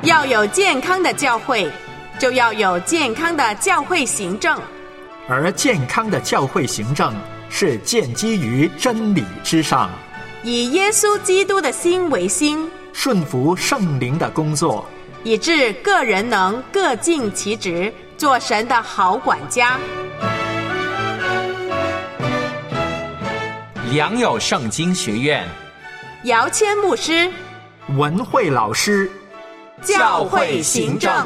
要有健康的教会，就要有健康的教会行政。 而健康的教会行政是建基于真理之上， 以耶稣基督的心为心， 顺服圣灵的工作， 以致个人能各尽其职，做神的好管家。 良友圣经学院， 姚谦牧师， 文慧老师， 教会行政。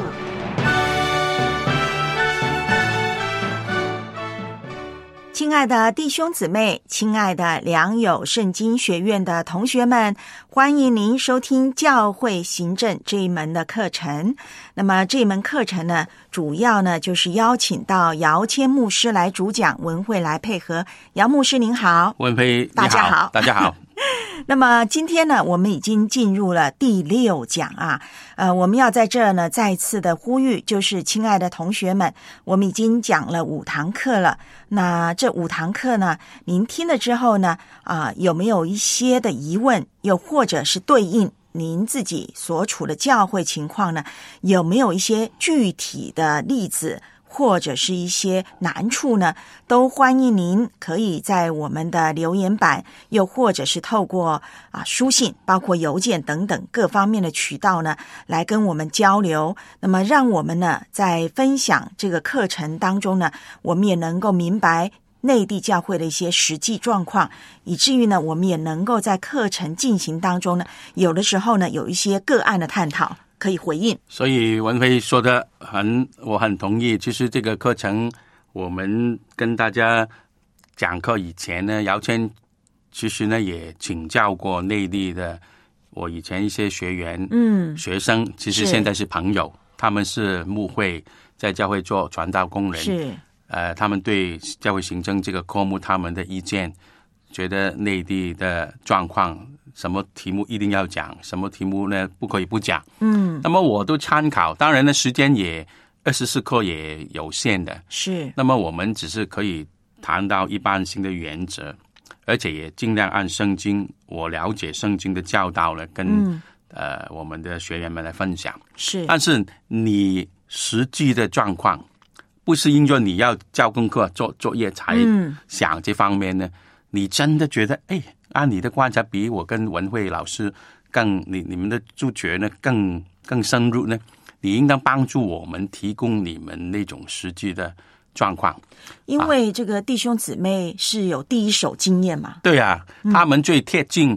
亲爱的弟兄姊妹，亲爱的良友圣经学院的同学们，欢迎您收听教会行政这一门的课程。那么这门课程呢，主要呢就是邀请到姚谦牧师来主讲，文慧来配合。姚牧师您好。 文慧大家好。 大家好。 那么今天呢，我们已经进入了第6讲啊。我们要在这儿呢再次的呼吁，就是亲爱的同学们，我们已经讲了5堂课了。那这5堂课呢，您听了之后呢，有没有一些的疑问，又或者是对应您自己所处的教会情况呢？有没有一些具体的例子？或者是一些难处呢，都欢迎您可以在我们的留言板，又或者是透过书信，包括邮件等等各方面的渠道呢，来跟我们交流。那么让我们呢在分享这个课程当中呢，我们也能够明白内地教会的一些实际状况，以至于呢我们也能够在课程进行当中呢，有的时候呢有一些个案的探讨可以回应。 所以文慧说的我很同意。其实这个课程我们跟大家讲课以前呢，姚谦其实呢也请教过内地的我以前一些学员学生，其实现在是朋友，他们是牧会，在教会做传道工人， 是他们对教会行政这个科目他们的意见，觉得内地的状况，什么题目一定要讲，什么题目呢不可以不讲。那么我都参考，当然呢时间也24课也有限的，是。那么我们只是可以谈到一般性的原则，而且也尽量按圣经，我了解圣经的教导呢，跟我们的学员们来分享。是。但是你实际的状况，不是因为你要交功课做作业才想这方面呢，你真的觉得按你的观察，比我跟文慧老师你们的主角呢更深入呢，你应当帮助我们提供你们那种实际的状况， 因为这个弟兄姊妹是有第一手经验嘛。 对啊，他们最贴近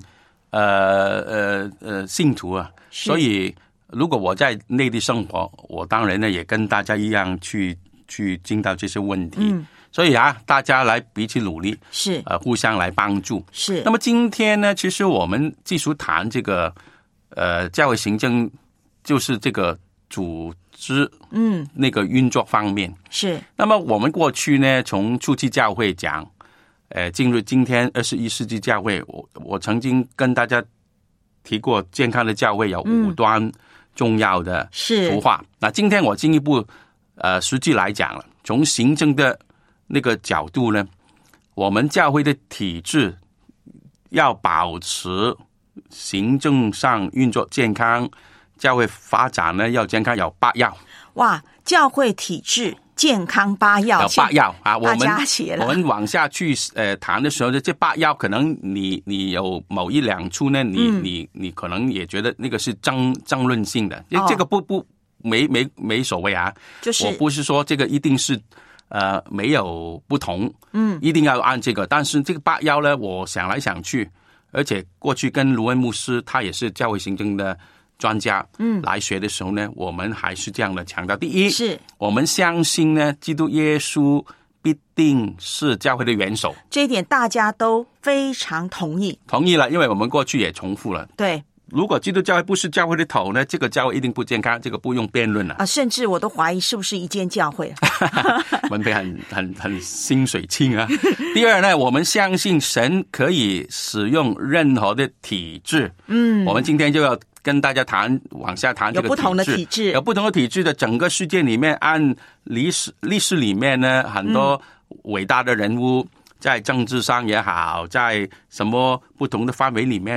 信徒啊，所以如果我在内地生活，我当然呢也跟大家一样去经到这些问题。所以大家来彼此努力，是互相来帮助。是。那么今天呢，其实我们继续谈这个教会行政，就是这个组织那个运作方面。是。那么我们过去呢，从初期教会讲，进入今天21世纪教会，我曾经跟大家提过，健康的教会有5端重要的图画。那今天我进一步实际来讲了，从行政的那个角度呢，我们教会的体制要保持行政上运作健康，教会发展呢要健康，有8要。 哇，教会体制健康8要， 有8要啊！我们往下去谈的时候呢，这8要可能你有某1、2处呢，你可能也觉得那个是争论性的，这个没所谓啊。就是我不是说这个一定是没有不同，一定要按这个。但是这个8要呢，我想来想去，而且过去跟卢恩牧师，他也是教会行政的专家，来学的时候呢，我们还是这样的强调：第一，是我们相信呢，基督耶稣必定是教会的元首， 这一点大家都非常同意了，因为我们过去也重复了。对。如果基督教会不是教会的头呢，这个教会一定不健康，这个不用辩论了。 甚至我都怀疑是不是一间教会。 文培很心水清啊。第二呢，我们相信神可以使用任何的体制。我们今天就要跟大家往下谈这个体制。有不同的体制，有不同的体制的整个世界里面，按历史里面呢，很多伟大的人物，在政治上也好，在什么不同的范围里面。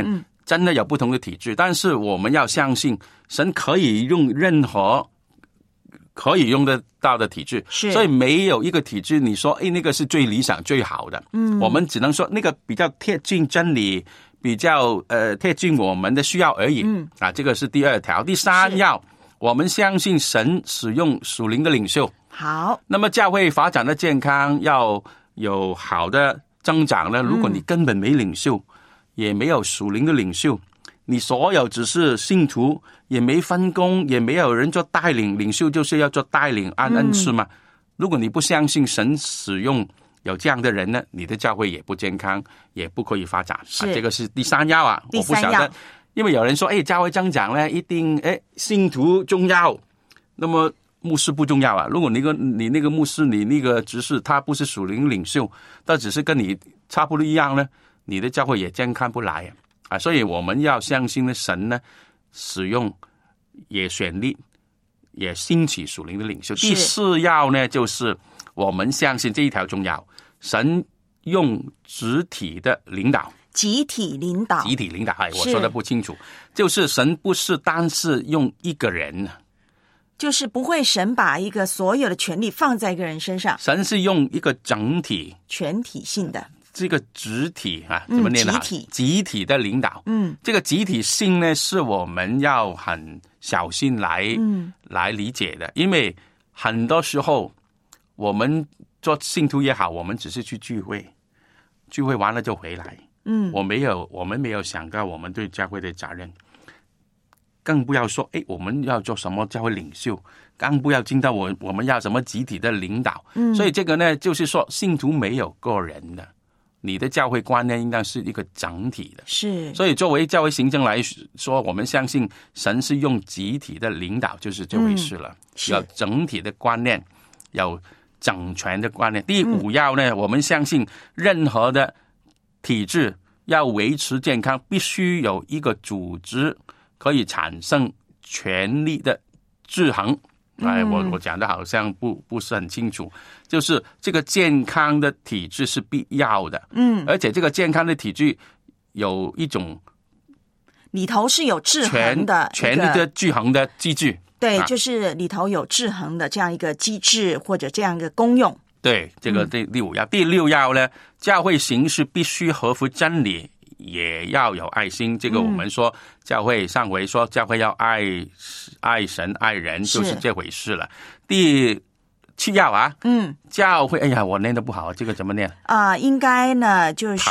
真的有不同的体制，但是我们要相信神可以用任何可以用得到的体制，所以没有一个体制你说那个是最理想最好的，我们只能说那个比较贴近真理，比较贴近我们的需要而已，这个是第2条。第3要我们相信神使用属灵的领袖。 好， 那么教会发展的健康要有好的增长呢，如果你根本没领袖，也没有属灵的领袖，你所有只是信徒，也没分工，也没有人做带领，领袖就是要做带领按恩赐嘛。如果你不相信神使用有这样的人呢，你的教会也不健康，也不可以发展。这个是第3要啊。我不晓得，因为有人说教会增长呢一定信徒重要，那么牧师不重要啊。如果你那个牧师，你那个执事他不是属灵领袖，他只是跟你差不多一样呢，你的教会也健康不来啊。所以我们要相信呢，神呢使用也选立也兴起属灵的领袖。第4要呢，就是我们相信这一条重要，神用集体的领导。 集体领导， 我说的不清楚，就是神不是单是用一个人， 就是不会神把一个所有的权力放在一个人身上， 神是用一个整体全体性的这个集体怎么念呢？集体的领导。这个集体性呢，是我们要很小心来理解的，因为很多时候我们做信徒也好，我们只是去聚会完了就回来。我们没有想到我们对教会的责任，更不要说我们要做什么教会领袖，更不要听到我们要什么集体的领导。所以这个呢，就是说信徒没有个人的，你的教会观念应该是一个整体的。 是， 所以作为教会行政来说，我们相信神是用集体的领导，就是这回事了。有整体的观念，有整全的观念。第5要呢，我们相信任何的体制要维持健康，必须有一个组织可以产生权力的制衡。我讲的好像不是很清楚，就是这个健康的体制是必要的。而且这个健康的体制有一种里头是有制衡的权力的制衡的机制。 对，就是里头有制衡的这样一个机制或者这样一个功用。 对，这个第5要。第6要呢，教会形式必须合乎真理，也要有爱心。这个我们说教会上回说教会要爱神爱人，就是这回事了。第7要啊，教会我念得不好，这个怎么念应该呢就是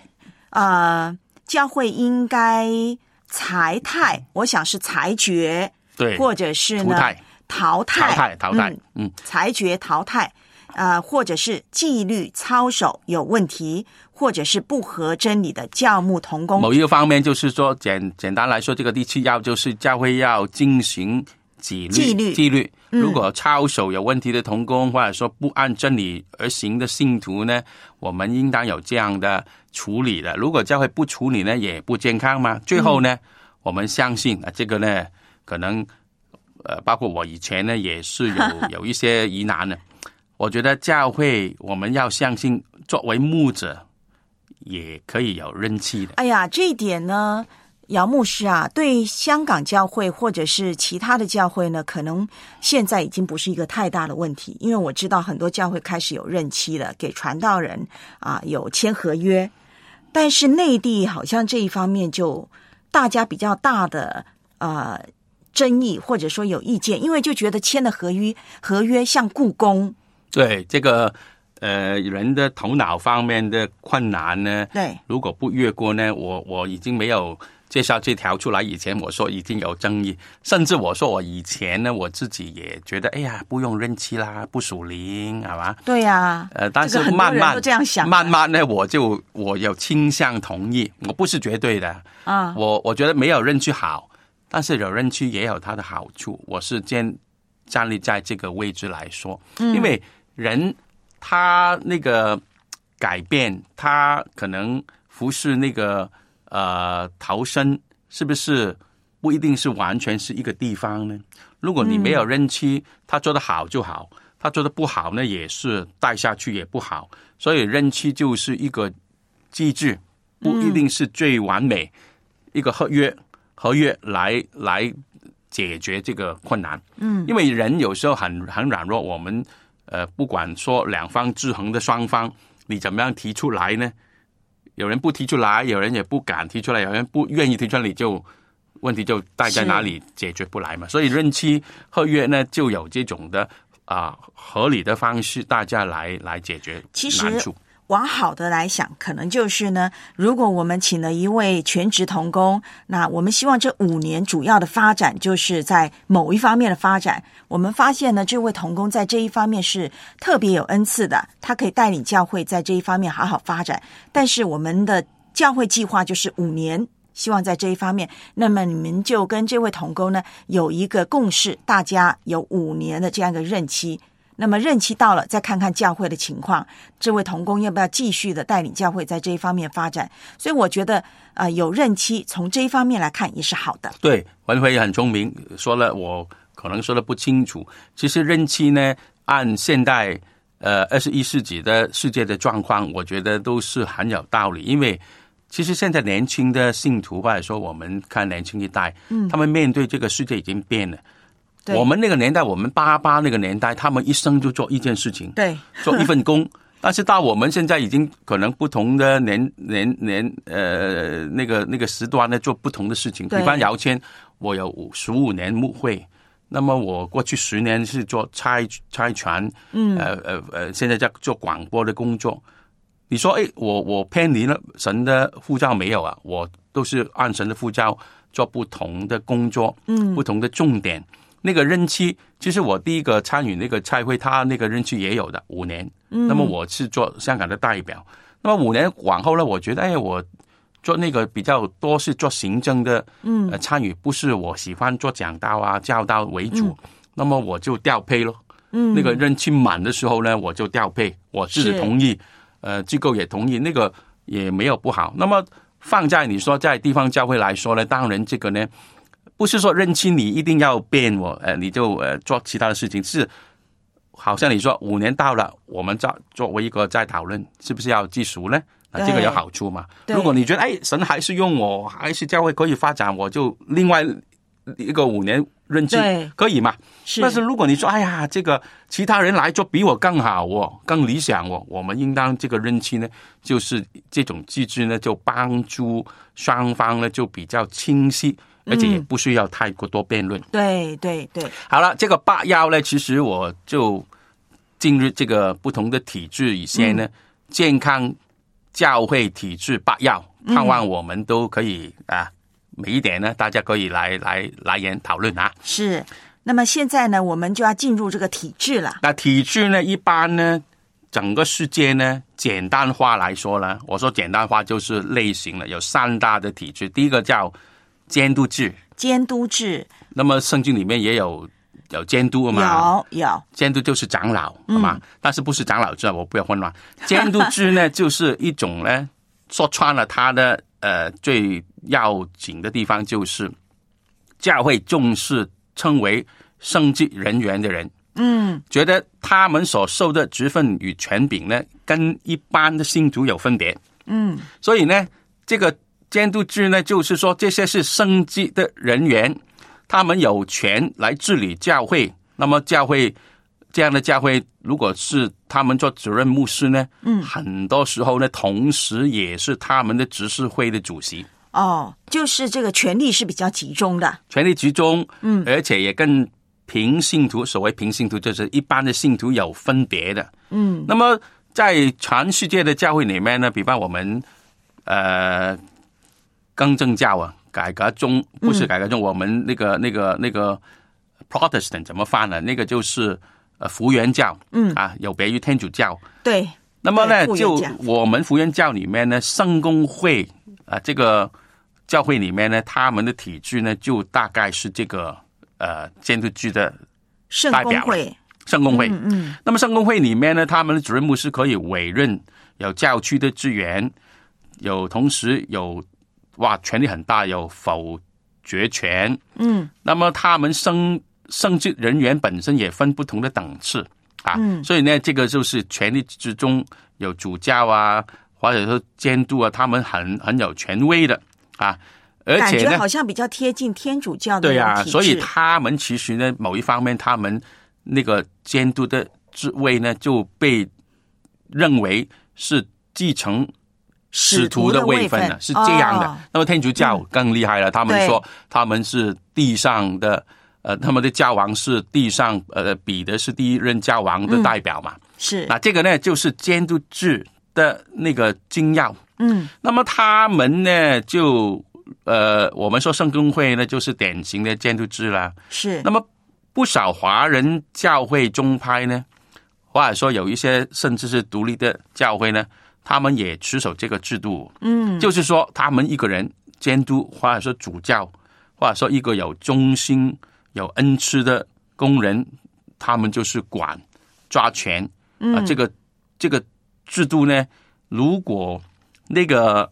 教会应该裁汰，我想是裁决， 对， 或者是呢淘汰，裁决淘汰。或者是纪律操守有问题，或者是不合真理的教牧同工。 某一个方面就是说，简单来说，这个第7要就是教会要进行纪律。如果操守有问题的同工，或者说不按真理而行的信徒呢，我们应当有这样的处理的。如果教会不处理呢，也不健康嘛。最后呢，我们相信这个呢，可能包括我以前呢，也是有一些疑难的。我觉得教会我们要相信，作为牧者也可以有人气的。 这一点呢，姚牧师对香港教会或者是其他的教会呢，可能现在已经不是一个太大的问题，因为我知道很多教会开始有任期了，给传道人有签合约，但是内地好像这一方面就大家比较大的争议，或者说有意见，因为就觉得签的合约像雇工。 对，这个人的头脑方面的困难呢， 对， 如果不越过呢，我已经没有介绍这条出来以前，我说已经有争议，甚至我说我以前呢，我自己也觉得不用任期啦，不属灵，好吧？ 对呀， 但是慢慢都这样想， 慢慢呢，我有倾向同意，我不是绝对的我觉得没有任期好，但是有任期也有它的好处，我是站立在这个位置来说，因为人他那个改变，他可能服侍那个逃生，是不是不一定是完全是一个地方呢？如果你没有任期，他做得好就好，他做得不好呢，也是带下去也不好。所以任期就是一个机制，不一定是最完美， 一个合约来解决这个困难。因为人有时候很软弱，我们不管说两方制衡的双方，你怎么样提出来呢？有人不提出来，有人也不敢提出来，有人不愿意提出来，问题就待在哪里解决不来嘛。所以任期合约呢，就有这种的合理的方式，大家来解决难处。 往好的来想，可能就是呢，如果我们请了一位全职同工，那我们希望这5年主要的发展就是在某一方面的发展。我们发现呢，这位同工在这一方面是特别有恩赐的，他可以带领教会在这一方面好好发展。但是我们的教会计划就是5年，希望在这一方面，那么你们就跟这位同工呢有一个共识，大家有5年的这样一个任期。那么任期到了，再看看教会的情况，这位同工要不要继续的带领教会在这一方面发展。所以我觉得有任期从这一方面来看也是好的。 对，文辉很聪明，说了我可能说的不清楚。其实任期呢，按现代21世纪的世界的状况，我觉得都是很有道理。因为其实现在年轻的信徒，或者说我们看年轻一代，他们面对这个世界已经变了。我们那个年代，我们88那个年代，他们一生就做一件事情， 对， 做一份工。但是到我们现在已经可能不同的那个时段呢，做不同的事情。比方姚谦，我有15年牧会，那么我过去10年是做差传，现在在做广播的工作。你说，我偏离了神的呼召没有啊？我都是按神的呼召做不同的工作，不同的重点。那个任期，其实我第一个参与那个差会，他那个任期也有的5年。那么我是做香港的代表。那么5年往后呢，我觉得我做那个比较多是做行政的参与，不是我喜欢做讲道啊教导为主。那么我就调配咯。那个任期满的时候呢，我就调配，我自己同意，机构也同意，那个也没有不好。那么放在你说在地方教会来说呢，当然这个呢，不是说任期你一定要变你就做其他的事情，是好像你说5年到了，我们作为一个在讨论是不是要计数呢？这个有好处嘛。如果你觉得神还是用我，还是教会可以发展，我就另外一个5年任期可以嘛。但是如果你说这个其他人来做比我更好，更理想，我们应当这个任期呢，就是这种机制呢，就帮助双方呢就比较清晰，而且也不需要太过多辩论。 对对对。 好了，这个8要呢，其实我就进入这个不同的体制以前呢，健康教会体制8要，盼望我们都可以每一点呢，大家可以来言讨论啊。 是。那么现在呢，我们就要进入这个体制了。 那体制呢，一般呢，整个世界呢，简单化来说呢，我说简单化就是类型了，有3大的体制。第一个叫监督制。 监督制。 那么圣经里面也有监督嘛？ 有。 监督就是长老，好吗？但是不是长老制，我不要混乱。监督制呢，就是一种呢，说穿了它的最要紧的地方就是教会重视称为圣职人员的人，觉得他们所受的职分与权柄呢，跟一般的信徒有分别，所以呢，这个监督制呢，就是说这些是圣职的人员，他们有权来治理教会。那么教会这样的教会，如果是他们做主任牧师呢，很多时候呢，同时也是他们的执事会的主席。 就是这个权力是比较集中的， 权力集中，而且也跟平信徒，所谓平信徒就是一般的信徒有分别的，那么在全世界的教会里面呢，比方我们更正教改革中，不是改革中，我们那个 Protestant 怎么翻呢？那个就是福源教，有别于天主教， 对。 那么呢，就我们福源教里面呢，圣公会这个教会里面呢，他们的体制呢，就大概是这个监督制的代表。圣公会，那么圣公会里面呢，他们的主任牧师可以委任，有教区的资源，同时有权力很大，有否决权。那么他们圣职人员本身也分不同的等次所以呢，这个就是权力之中有主教或者说监督他们很有权威的而且呢， 感觉好像比较贴近天主教的体制。 对啊，所以他们其实呢，某一方面，他们那个监督的职位呢，就被认为是继承使徒的位分了，是这样的。那么天主教更厉害了，他们说他们是地上的，他们的教皇是地上，彼得是第一任教皇的代表嘛。 是。 那这个呢，就是监督制的那个精要。那么他们呢，就我们说圣公会呢，就是典型的监督制啦。 是。 那么不少华人教会宗派呢，或者说有一些甚至是独立的教会呢，他们也持守这个制度。就是说他们一个人监督，或者说主教，或者说一个有忠心、有恩赐的工人，他们就是管抓权。这个制度呢，如果那个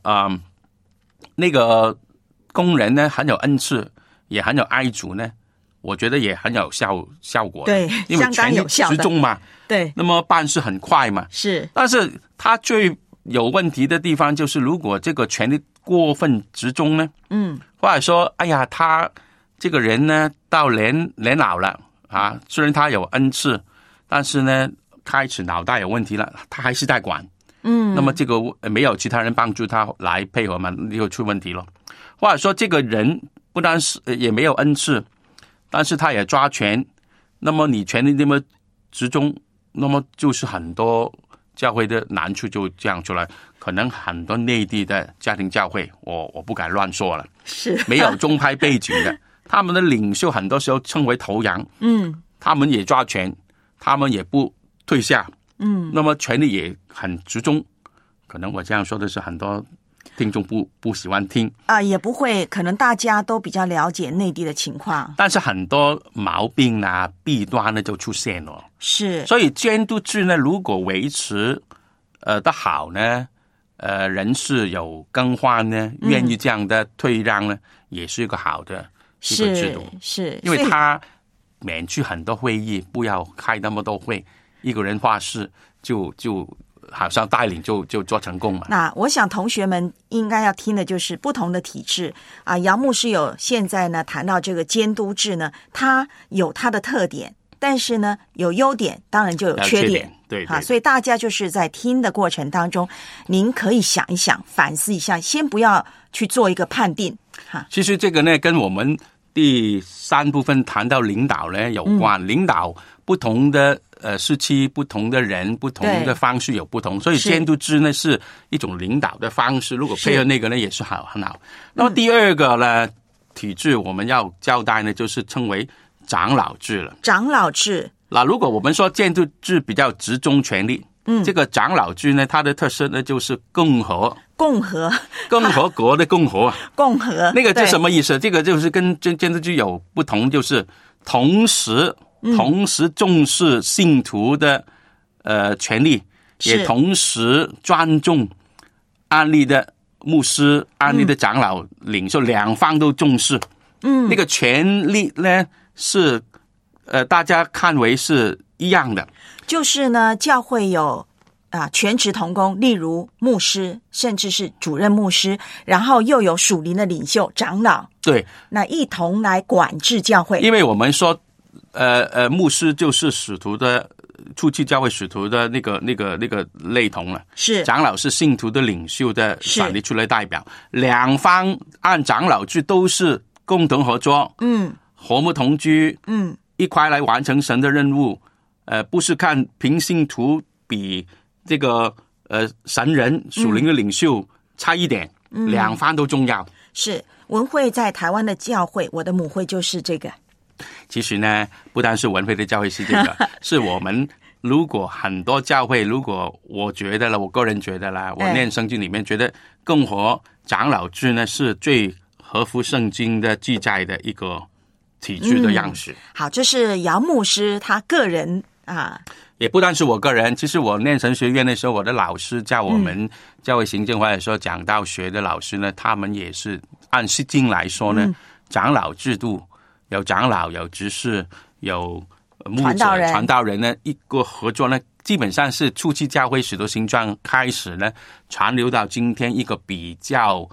工人呢很有恩赐，也很有爱主呢，我觉得也很有效果的。 对， 因为权力集中嘛。 对， 那么办事很快嘛。 是。 但是他最有问题的地方就是，如果这个权力过分集中呢，或者说，哎呀，他这个人呢到年老了啊，虽然他有恩赐，但是呢开始脑袋有问题了，他还是在管。那么这个没有其他人帮助他来配合嘛，就出问题了。或者说这个人不但是也没有恩赐，但是他也抓权，那么你权力那么集中，那么就是很多教会的难处就这样出来。可能很多内地的家庭教会，我不敢乱说了， 是没有宗派背景的，他们的领袖很多时候称为头羊，他们也抓权，他们也不退下，那么权力也很集中。可能我这样说的是很多听众不喜欢听啊，也不会，可能大家都比较了解内地的情况， 但是很多毛病啊、弊端呢就出现了。 是， 所以监督制呢，如果维持的好呢，人事有更换呢，愿意这样的退让呢，也是一个好的一个制度。 是， 因为他免去很多会议，不要开那么多会，一个人话事就好像带领就做成功嘛。 那我想同学们应该要听的就是不同的体制啊。姚牧师有现在呢谈到这个监督制呢，它有它的特点，但是呢有优点，当然就有缺点。 对啊，所以大家就是在听的过程当中，您可以想一想，反思一下，先不要去做一个判定。哈， 其实这个呢跟我们第3部分谈到领导呢有关。领导不同的时期、不同的人、不同的方式有不同，所以监督制呢是一种领导的方式。如果配合那个呢也是很好。那么第二个呢体制我们要交代呢，就是称为长老制了。 长老制。 那如果我们说监督制比较集中权力，这个长老制呢，它的特色呢就是共和国的共和， 共和那个是什么意思？这个就是跟监督制有不同，就是同时重视信徒的权利，也同时尊重安利的牧师、安利的长老领袖，两方都重视。那个权利呢是大家看为是一样的， 就是呢，教会有全职同工，例如牧师，甚至是主任牧师，然后又有属灵的领袖长老， 对， 那一同来管制教会。 因为我们说，牧师就是使徒的初期教会使徒的那个类同了， 是长老是信徒的领袖的选立出来代表，两方按长老制都是共同合作，和睦同居，一块来完成神的任务，不是看平信徒比这个神人属灵的领袖差一点，两方都重要。 是文会在台湾的教会，我的母会就是这个。 其实呢，不单是文会的教会是这个，是我们如果很多教会，如果我觉得了，我个人觉得啦，我念圣经里面觉得共和长老制呢是最合乎圣经的记载的一个体制的样式。 好，这是姚牧师他个人也不单是我个人，其实我念神学院的时候，我的老师教我们教会行政或者说讲道学的老师呢，他们也是按圣经来说呢，长老制度有长老、有执事、有牧者、传道人呢，一个合作呢，基本上是初期教会使徒行传开始呢，传流到今天一个比较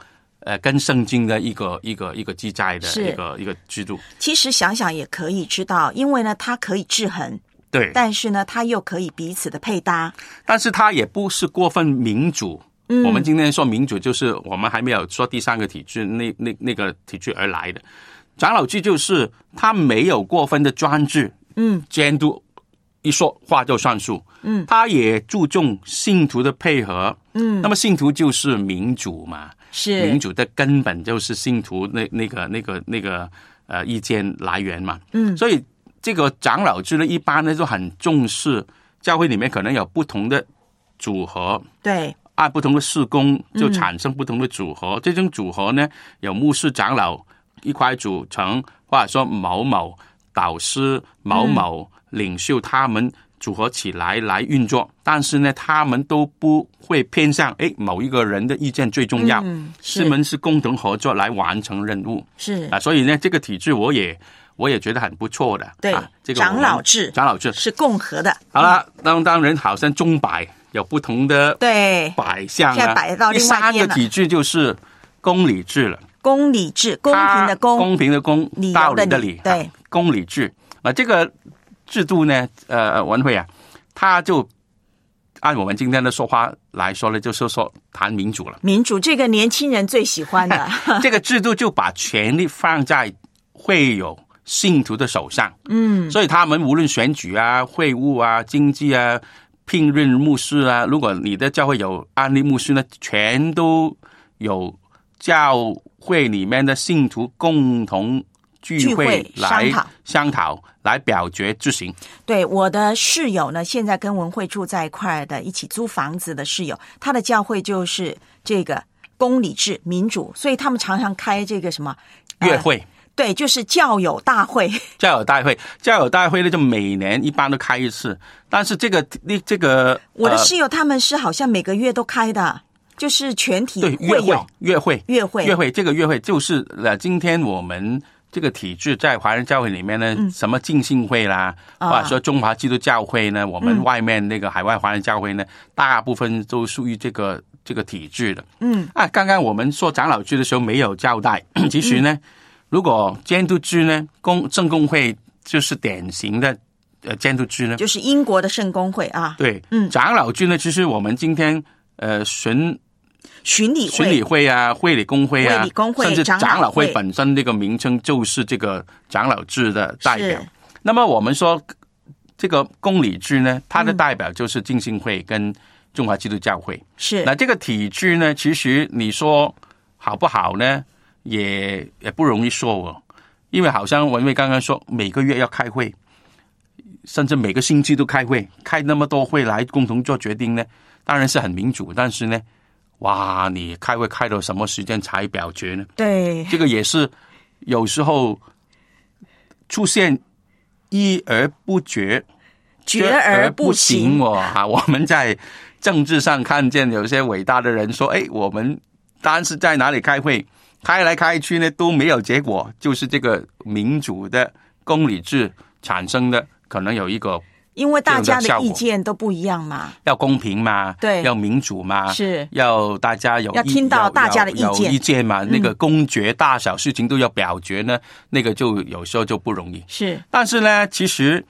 跟圣经的一个记载的一个制度。 其实想想也可以知道，因为呢它可以制衡， 对， 但是呢它又可以彼此的配搭， 但是它也不是过分民主。我们今天说民主，就是我们还没有说第三个体制那个体制而来的。长老制就是它没有过分的专制，监督一说话就算数，它也注重信徒的配合，那么信徒就是民主嘛，是民主的根本就是信徒那个意见来源嘛，所以这个长老制呢，一般呢就很重视教会里面可能有不同的组合， 对。 按不同的事工就产生不同的组合，这种组合呢，有牧师长老一块组成，或者说某某导师、某某领袖，他们组合起来运作，但是呢，他们都不会偏向某一个人的意见最重要，他们是共同合作来完成任务，是所以呢，这个体制我也觉得很不错的。 对，这个长老制是共和的。 好了，当然好像钟摆有不同的摆项， 现在摆到另外一边了。 第三个体制就是公理制了。 公理制，公平的公， 公平的公，道理的理， 对， 公理制这个制度呢，文慧啊，它就按我们今天的说话来说呢，就是说谈民主了。 民主这个年轻人最喜欢的， 这个制度就把权力放在会有信徒的手上，所以他们无论选举啊、会务啊、经济啊、聘任牧师啊，如果你的教会有安利牧师呢，全都有教会里面的信徒共同聚会来商讨来表决执行。 对，我的室友呢，现在跟文慧住在一块的，一起租房子的室友，他的教会就是这个公理制民主，所以他们常常开这个什么月会。 对，就是教友大会。教友大会呢，就每年一般都开一次，但是这个我的室友他们是好像每个月都开的，就是全体会友月会，这个月会就是今天我们这个体制在华人教会里面呢，什么浸信会啦，或者说中华基督教会呢，我们外面那个海外华人教会呢，大部分都属于这个体制的。刚刚我们说长老制的时候没有交代，其实呢。如果监督制呢，圣公会就是典型的监督制呢， 就是英国的圣公会啊。 对，长老制呢，其实我们今天巡理会啊、会理公会啊，甚至长老会本身这个名称就是这个长老制的代表。那么我们说这个公理制呢，它的代表就是浸信会跟中华基督教会。是，那这个体制呢，其实你说好不好呢？也不容易说哦，因为好像文蔚刚刚说每个月要开会，甚至每个星期都开会，开那么多会来共同做决定呢，当然是很民主，但是呢，哇，你开会开到什么时间才表决呢？ 对， 这个也是有时候出现议而不决， 决而不行我们在政治上看见有些伟大的人说，我们当时在哪里开会？开来开去呢都没有结果，就是这个民主的公理制产生的，可能有一个因为大家的意见都不一样嘛， 要公平嘛， 对， 要民主嘛， 是要大家要听到大家的意见嘛，那个公决大小事情都要表决呢，那个就有时候就不容易。 是， 但是呢，其实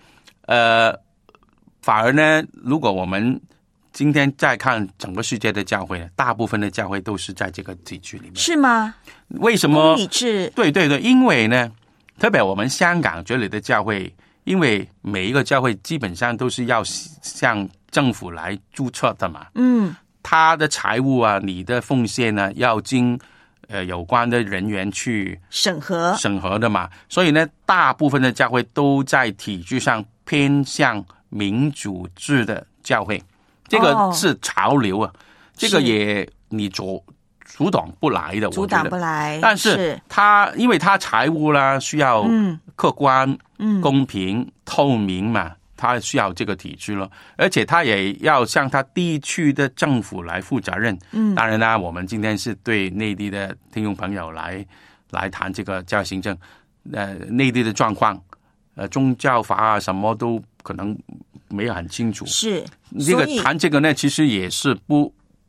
反而呢，如果我们今天再看整个世界的教会呢，大部分的教会都是在这个体制里面。 是吗？ 为什么？ 公理制。 对，因为呢，特别我们香港这里的教会，因为每一个教会基本上都是要向政府来注册的嘛。他的财务啊，你的奉献呢，要经有关的人员去审核的嘛。所以呢，大部分的教会都在体制上偏向民主制的教会。这个是潮流啊，这个也你阻挡不来的， 阻挡不来。 但是因为他财务啦需要客观、公平、透明嘛，他需要这个体制了，而且他也要向他地区的政府来负责任。当然啦，我们今天是对内地的听众朋友来谈这个教育行政，内地的状况，宗教法啊什么都可能没有很清楚。 是这个谈这个呢，其实也是不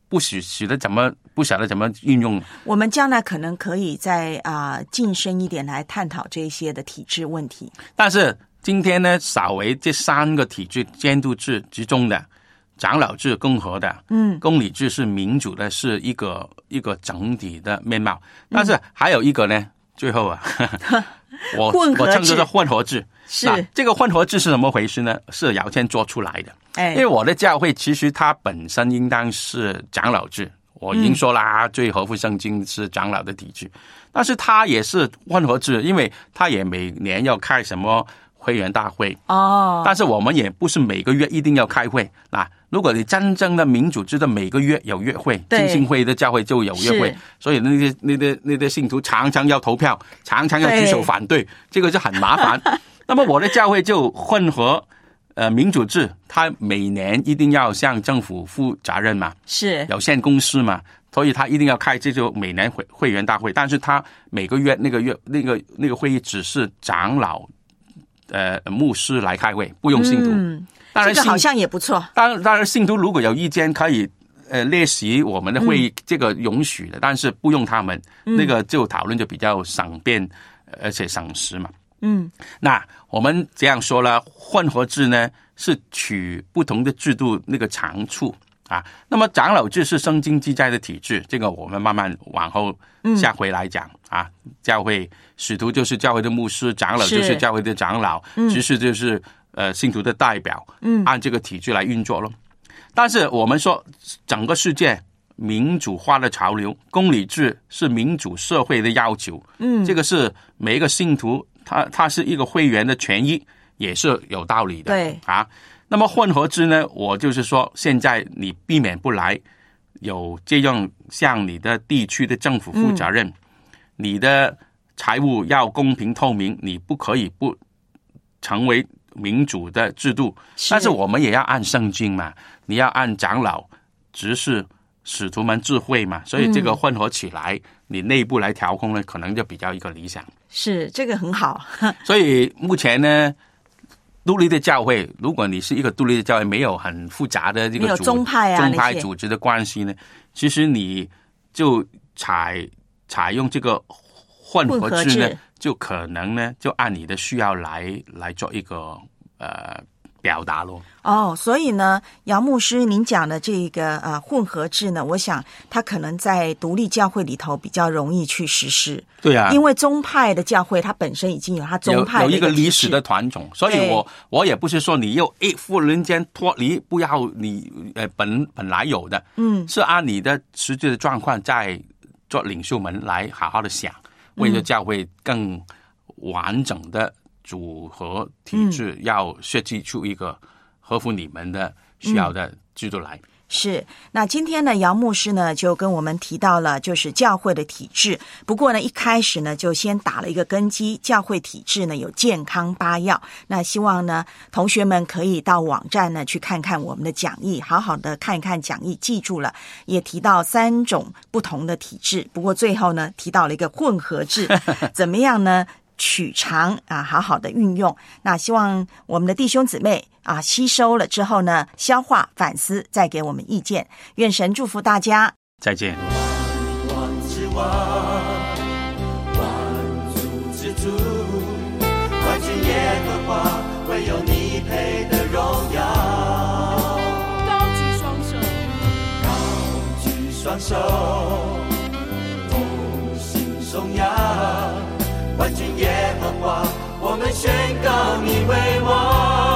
不晓得怎么运用。 我们将来可能可以再晋升一点来探讨这些的体制问题。 但是今天呢，稍微这3个体制监督制之中的长老制共和的，公理制是民主的，是一个整体的面貌。但是还有一个呢，最后我称之为混合制。是这个混合制是怎么回事呢？是姚谦做出来的。因为我的教会其实它本身应当是长老制，我已经说啦，最合乎圣经是长老的体制，但是它也是混合制，因为它也每年要开什么会员大会但是我们也不是每个月一定要开会。如果你真正的民主制的每个月有约会，浸信会的教会就有约会，所以那些信徒常常要投票，常常要举手反对，这个就很麻烦。那么我的教会就混合民主制，他每年一定要向政府负责任嘛，是有限公司嘛，所以他一定要开这就每年会员大会，但是他每个月那个会议只是长老牧师来开会，不用信徒。当然这个好像也不错。 当然信徒如果有意见可以列席我们的会议，这个允许的，但是不用他们，那个就讨论就比较省便而且省时嘛。那我们这样说了，混合制呢是取不同的制度那个长处那么长老制是圣经记载的体制，这个我们慢慢往后下回来讲教会使徒就是教会的牧师，长老就是教会的长老，执事就是信徒的代表，按这个体制来运作咯。但是我们说整个世界民主化的潮流，公理制是民主社会的要求，这个是每一个信徒他是一个会员的权益，也是有道理的。对那么混合制呢，我就是说现在你避免不来有这样向你的地区的政府负责任，你的财务要公平透明，你不可以不成为民主的制度，但是我们也要按圣经嘛，你要按长老执事使徒们智慧嘛，所以这个混合起来，你内部来调控呢，可能就比较一个理想。 是这个很好。 所以目前呢，独立的教会，如果你是一个独立的教会，没有很复杂的这个宗派组织的关系呢，其实你就采用这个混合制呢，就可能呢就按你的需要来做一个表达咯。 所以呢，姚牧师您讲的这个混合制呢，我想它可能在独立教会里头比较容易去实施。对因为宗派的教会它本身已经有它宗派的有一个历史的传统，所以我也不是说你又忽然间脱离，不要你本来有的，是按你的实际的状况在做领袖们来好好的想，为了教会更完整的组合体制，要设计出一个合乎你们的需要的制度来。 是，那今天呢，姚牧师呢就跟我们提到了就是教会的体制。不过呢，一开始呢就先打了一个根基，教会体制呢有健康8要。那希望呢同学们可以到网站呢去看看我们的讲义，好好的看一看讲义，记住了。也提到3种不同的体制，不过最后呢提到了一个混合制，怎么样呢？取长好好的运用。那希望我们的弟兄姊妹吸收了之后呢，消化反思，再给我们意见。愿神祝福大家， 再见。 万之万，万主之主，万军耶和华，唯有你配得荣耀。 高举双手， 高举双手，同心颂扬。万军耶和华，我们宣告你为王。